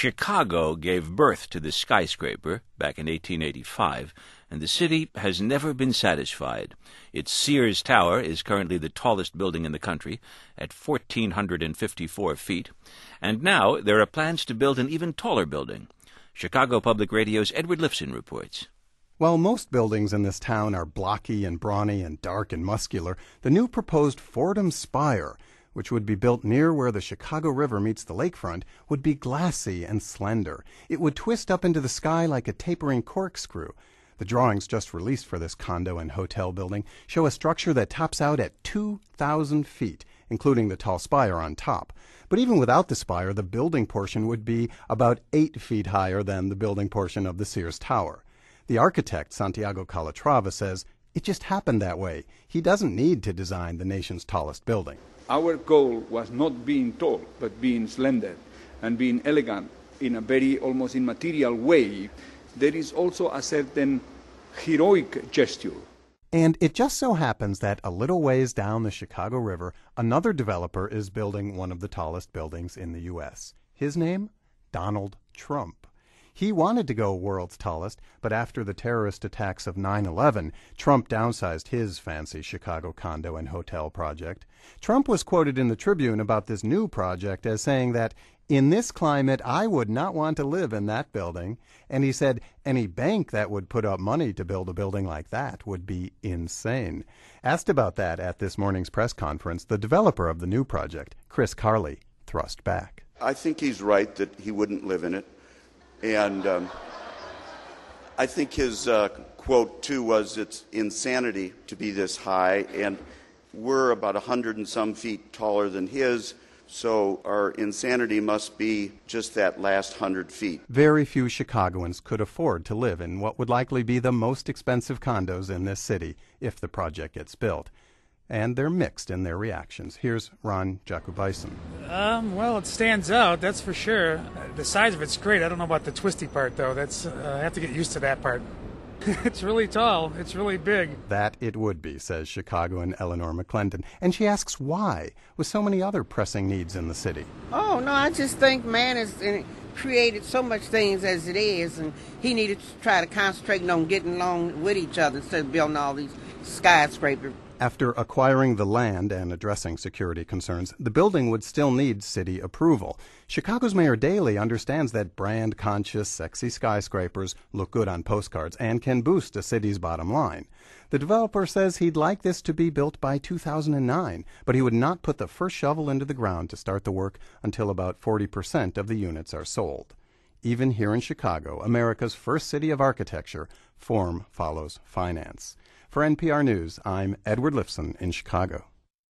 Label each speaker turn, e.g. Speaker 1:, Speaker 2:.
Speaker 1: Chicago gave birth to the skyscraper back in 1885, and the city has never been satisfied. Its Sears Tower is currently the tallest building in the country, at 1,454 feet, and now there are plans to build an even taller building. Chicago Public Radio's Edward Lifson reports.
Speaker 2: While most buildings in this town are blocky and brawny and dark and muscular, the new proposed Fordham Spire, which would be built near where the Chicago River meets the lakefront, would be glassy and slender. It would twist up into the sky like a tapering corkscrew. The drawings just released for this condo and hotel building show a structure that tops out at 2,000 feet, including the tall spire on top. But even without the spire, the building portion would be about 8 feet higher than the building portion of the Sears Tower. The architect, Santiago Calatrava, says it just happened that way. He doesn't need to design the nation's tallest building.
Speaker 3: Our goal was not being tall, but being slender and being elegant in a very almost immaterial way. There is also a certain heroic gesture.
Speaker 2: And it just so happens that a little ways down the Chicago River, another developer is building one of the tallest buildings in the U.S. His name? Donald Trump. He wanted to go world's tallest, but after the terrorist attacks of 9/11, Trump downsized his fancy Chicago condo and hotel project. Trump was quoted in the Tribune about this new project as saying that, "In this climate, I would not want to live in that building." And he said any bank that would put up money to build a building like that would be insane. Asked about that at this morning's press conference, the developer of the new project, Chris Carley, thrust back.
Speaker 4: I think he's right that he wouldn't live in it. And I think his quote, too, was it's insanity to be this high, and we're about 100 and some feet taller than his, so our insanity must be just that last 100 feet.
Speaker 2: Very few Chicagoans could afford to live in what would likely be the most expensive condos in this city if the project gets built. And they're mixed in their reactions. Here's Ron Jacobison.
Speaker 5: Well, it stands out, that's for sure. The size of it's great. I don't know about the twisty part, though. I have to get used to that part. It's really tall. It's really big.
Speaker 2: That it would be, says Chicagoan Eleanor McClendon. And she asks why, with so many other pressing needs in the city.
Speaker 6: Oh, no, I just think man has created so much things as it is, and he needed to try to concentrate on getting along with each other instead of building all these skyscrapers.
Speaker 2: After acquiring the land and addressing security concerns, the building would still need city approval. Chicago's Mayor Daley understands that brand-conscious, sexy skyscrapers look good on postcards and can boost a city's bottom line. The developer says he'd like this to be built by 2009, but he would not put the first shovel into the ground to start the work until about 40% of the units are sold. Even here in Chicago, America's first city of architecture, form follows finance. For NPR News, I'm Edward Lifson in Chicago.